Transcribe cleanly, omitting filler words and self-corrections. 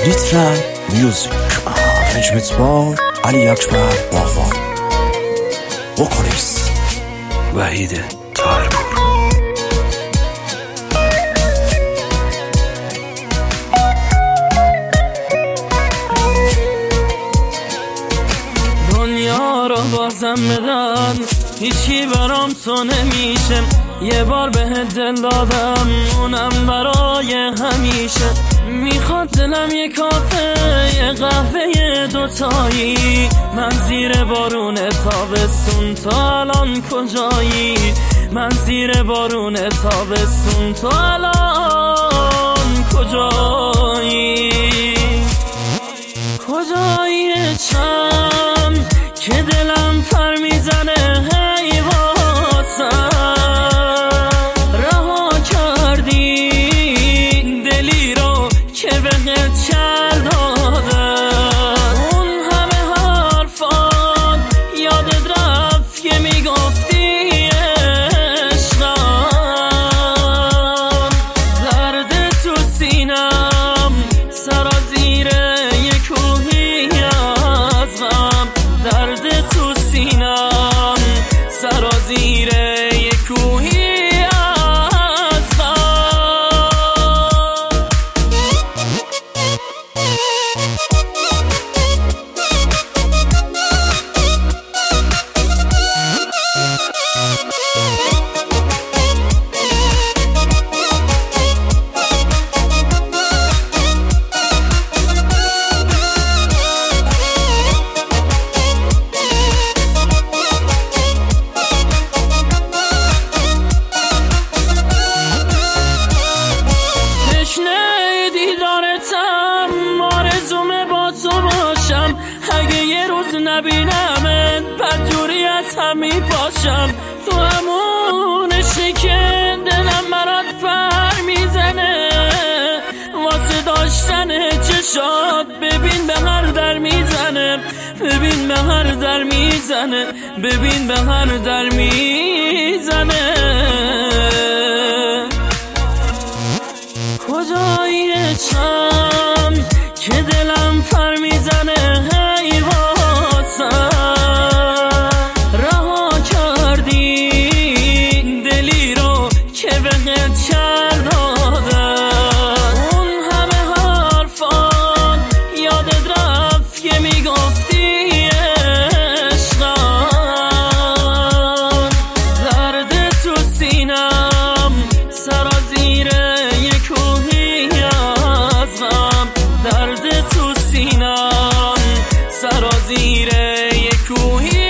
لیترال میوزیک نجمتبان علی اکبر باغبان وکالیست وحید طاهرپور. دنیا رو بازم بدن هیچی برام تو نمیشه، یه بار بهت دل دادم اونم برای همیشه. میخواد دلم یه کافه یه قهوه دوتایی، من زیر بارون تابستون تو الان کجایی؟ من زیر بارون تابستون تو الان کجایی؟ کجایی چم که دلم پر میزنه هی واسم، رها کردی دلی رو که بهت چل داده. اون همه حرفان یادت رفت که میگفتی عشقم، درد تو سینم سرازیر یک کوهی از غم، درد تو سینم سرازیر یک کوهی از اگه یه روز نبینمت بدجوری از هم میپاشم، تو همونشی که دلم برات پر میزنه، واسه داشتن چشات ببین به هر در میزنه، ببین به هر در میزنه، ببین به هر در میزنه. کجایی چم که دلم پر میزنه هی واسم، رها کردی دلی رو که بهت چل داده. اون همه حرفان یادت رفت که میگفتی عشقم، درد تو سینم سرازیر یک کوهی از غم، درد تو سینم سرازیر یک کوهی